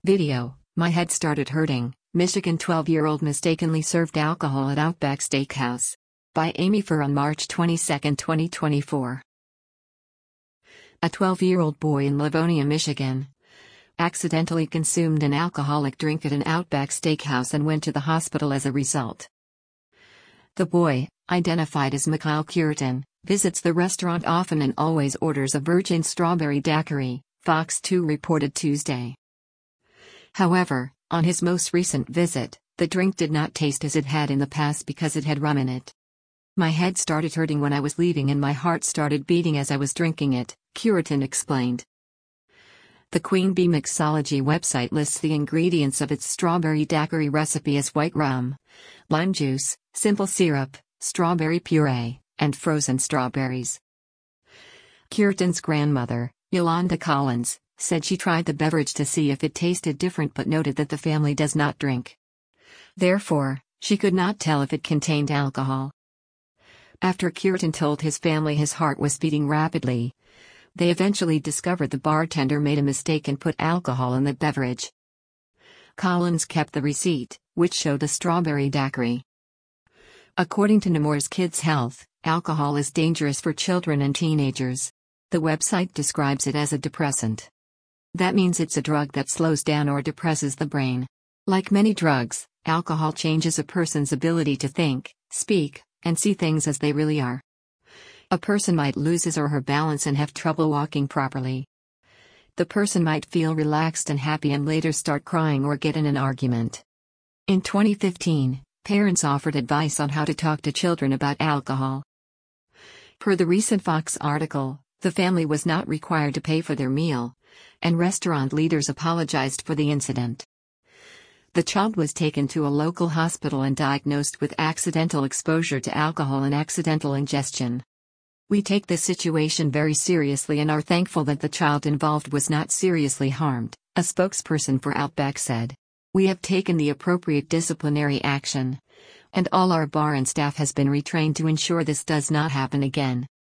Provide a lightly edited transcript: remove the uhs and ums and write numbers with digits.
Video: My head started hurting. Michigan 12-year-old mistakenly served alcohol at Outback Steakhouse. By Amy Furr on March 22, 2024. A 12-year-old boy in Livonia, Michigan, accidentally consumed an alcoholic drink at an Outback Steakhouse and went to the hospital as a result. The boy, identified as Mikhail Curitin, visits the restaurant often and always orders a virgin strawberry daiquiri, Fox 2 reported Tuesday. However, on his most recent visit, the drink did not taste as it had in the past because it had rum in it. My head started hurting when I was leaving and my heart started beating as I was drinking it, Curitin explained. The Queen Bee Mixology website lists the ingredients of its strawberry daiquiri recipe as white rum, lime juice, simple syrup, strawberry puree, and frozen strawberries. Curitin's grandmother, Yolanda Collins, said she tried the beverage to see if it tasted different but noted that the family does not drink. Therefore, she could not tell if it contained alcohol. After Curitin told his family his heart was beating rapidly, they eventually discovered the bartender made a mistake and put alcohol in the beverage. Collins kept the receipt, which showed a strawberry daiquiri. According to Nemours Kids Health, alcohol is dangerous for children and teenagers. The website describes it as a depressant. That means it's a drug that slows down or depresses the brain. Like many drugs, alcohol changes a person's ability to think, speak, and see things as they really are. A person might lose his or her balance and have trouble walking properly. The person might feel relaxed and happy and later start crying or get in an argument. In 2015, parents offered advice on how to talk to children about alcohol. Per the recent Fox article, the family was not required to pay for their meal, and restaurant leaders apologized for the incident. The child was taken to a local hospital and diagnosed with accidental exposure to alcohol and accidental ingestion. We take this situation very seriously and are thankful that the child involved was not seriously harmed, a spokesperson for Outback said. We have taken the appropriate disciplinary action, and all our bar and staff has been retrained to ensure this does not happen again.